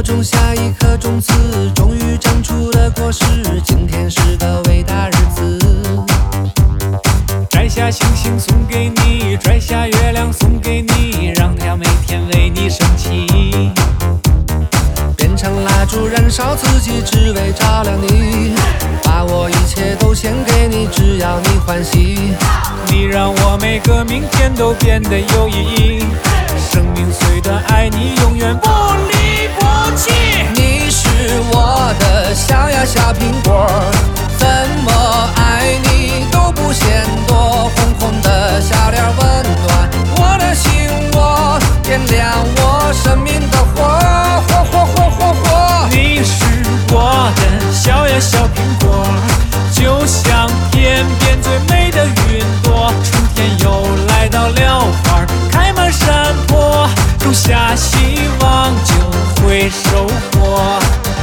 种下一颗种子，终于长出了果实。今天是个伟大日子， 摘下星星送给你，摘下月亮送给你，让它每天为你升起。 变成蜡烛燃烧自己，只为照亮你。把我一切都献给你，只要你欢喜。 你让我每个明天都变得有意义。生命虽短，爱你永远不离不弃。 你是我的小呀小苹果，怎么爱你都不嫌多。红红的小脸温暖我的心窝，点亮我生命的火，火火火火火。 你是我的小呀小苹果，就像天边最美的云朵。春天又来到了，花开满山坡，种下希望就会收获。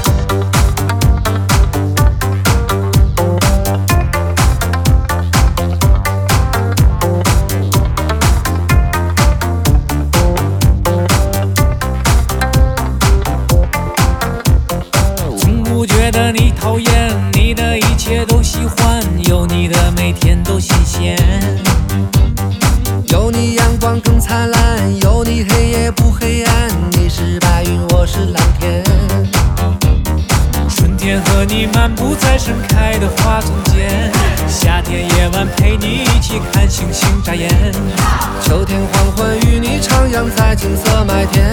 从不觉得你讨厌，你的一切都喜欢，有你的每天都新鲜。 有你阳光更灿烂，有你黑夜不黑暗。你是白云，我是蓝天。 春天和你漫步在盛开的花丛间，夏天夜晚陪你一起看星星眨眼。 秋天黄昏与你徜徉在金色麦田。